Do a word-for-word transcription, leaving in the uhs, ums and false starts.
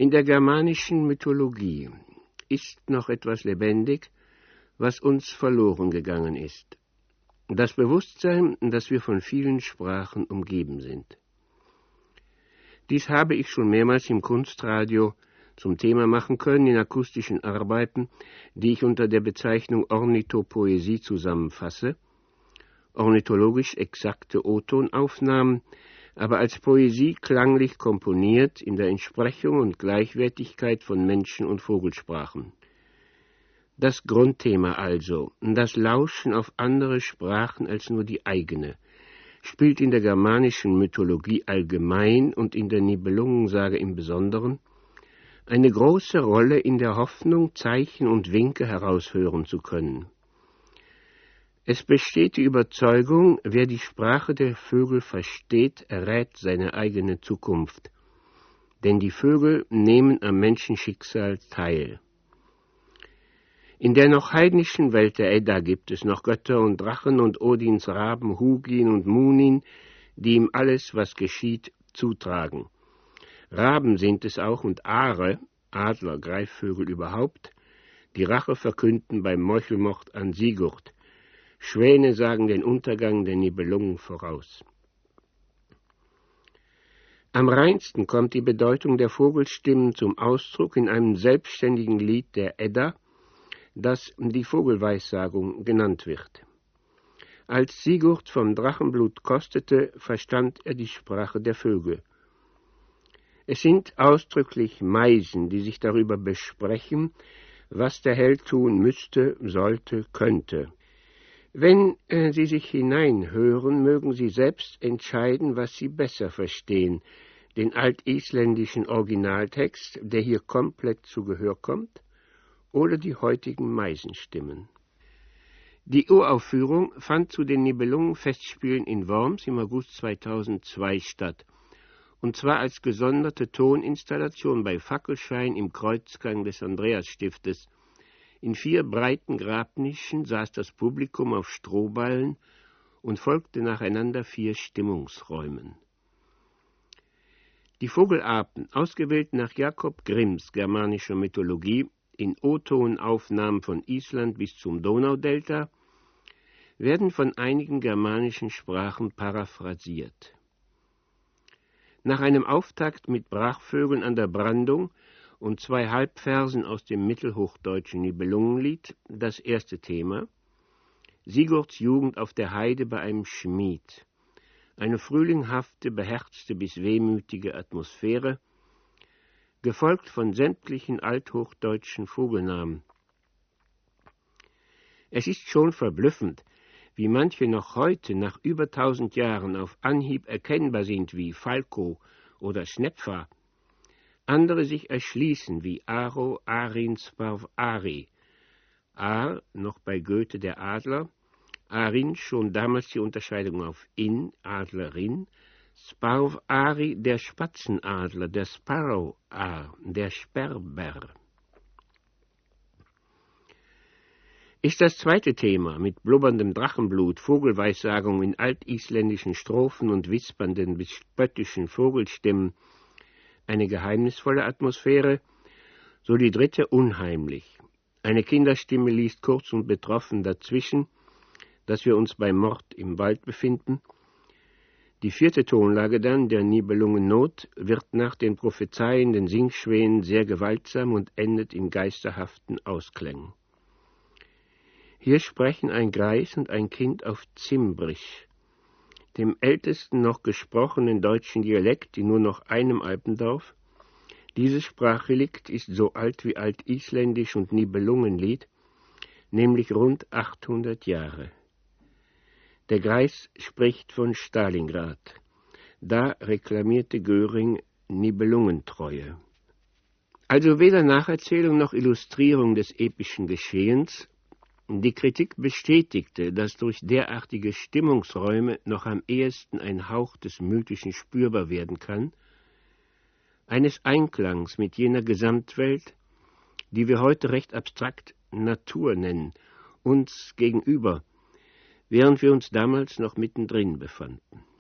In der germanischen Mythologie ist noch etwas lebendig, was uns verloren gegangen ist. Das Bewusstsein, dass wir von vielen Sprachen umgeben sind. Dies habe ich schon mehrmals im Kunstradio zum Thema machen können in akustischen Arbeiten, die ich unter der Bezeichnung Ornithopoesie zusammenfasse, ornithologisch exakte O-Tonaufnahmen, aber als Poesie klanglich komponiert in der Entsprechung und Gleichwertigkeit von Menschen- und Vogelsprachen. Das Grundthema also, das Lauschen auf andere Sprachen als nur die eigene, spielt in der germanischen Mythologie allgemein und in der Nibelungensage im Besonderen eine große Rolle in der Hoffnung, Zeichen und Winke heraushören zu können. Es besteht die Überzeugung, wer die Sprache der Vögel versteht, errät seine eigene Zukunft, denn die Vögel nehmen am Menschenschicksal teil. In der noch heidnischen Welt der Edda gibt es noch Götter und Drachen und Odins Raben, Hugin und Munin, die ihm alles, was geschieht, zutragen. Raben sind es auch und Are, Adler, Greifvögel überhaupt, die Rache verkünden beim Meuchelmord an Sigurd. Schwäne sagen den Untergang der Nibelungen voraus. Am reinsten kommt die Bedeutung der Vogelstimmen zum Ausdruck in einem selbstständigen Lied der Edda, das die Vogelweissagung genannt wird. Als Sigurd vom Drachenblut kostete, verstand er die Sprache der Vögel. Es sind ausdrücklich Meisen, die sich darüber besprechen, was der Held tun müsste, sollte, könnte. Wenn äh, sie sich hineinhören, mögen sie selbst entscheiden, was sie besser verstehen, den altisländischen Originaltext, der hier komplett zu Gehör kommt, oder die heutigen Meisenstimmen. Die Uraufführung fand zu den Nibelungenfestspielen in Worms im August zweitausendzwei statt, und zwar als gesonderte Toninstallation bei Fackelschein im Kreuzgang des Andreasstiftes. In vier breiten Grabnischen saß das Publikum auf Strohballen und folgte nacheinander vier Stimmungsräumen. Die Vogelarten, ausgewählt nach Jakob Grimms germanischer Mythologie, in O-Tonaufnahmen von Island bis zum Donaudelta, werden von einigen germanischen Sprachen paraphrasiert. Nach einem Auftakt mit Brachvögeln an der Brandung und zwei Halbversen aus dem mittelhochdeutschen Nibelungenlied, das erste Thema, Sigurds Jugend auf der Heide bei einem Schmied, eine frühlinghafte, beherzte bis wehmütige Atmosphäre, gefolgt von sämtlichen althochdeutschen Vogelnamen. Es ist schon verblüffend, wie manche noch heute nach über tausend Jahren auf Anhieb erkennbar sind wie Falco oder Schnepfer, andere sich erschließen wie Aro, Arin, Sparv, Ari. Ar, noch bei Goethe der Adler, Arin schon damals die Unterscheidung auf In, Adlerin, Sparv, Ari, der Spatzenadler, der Sparrow, Ar, der Sperber. Ist das zweite Thema mit blubberndem Drachenblut, Vogelweissagung in altisländischen Strophen und wispernden bis spöttischen Vogelstimmen eine geheimnisvolle Atmosphäre, so die dritte unheimlich. Eine Kinderstimme liest kurz und betroffen dazwischen, dass wir uns beim Mord im Wald befinden. Die vierte Tonlage dann, der Nibelungennot, wird nach den prophezeienden Singschwänen sehr gewaltsam und endet in geisterhaften Ausklängen. Hier sprechen ein Greis und ein Kind auf Zimbrisch, dem ältesten noch gesprochenen deutschen Dialekt in nur noch einem Alpendorf. Dieses Sprachrelikt ist so alt wie Altisländisch und Nibelungenlied, nämlich rund achthundert Jahre. Der Greis spricht von Stalingrad. Da reklamierte Göring Nibelungentreue. Also weder Nacherzählung noch Illustrierung des epischen Geschehens. Die Kritik bestätigte, dass durch derartige Stimmungsräume noch am ehesten ein Hauch des Mythischen spürbar werden kann, eines Einklangs mit jener Gesamtwelt, die wir heute recht abstrakt Natur nennen, uns gegenüber, während wir uns damals noch mittendrin befanden.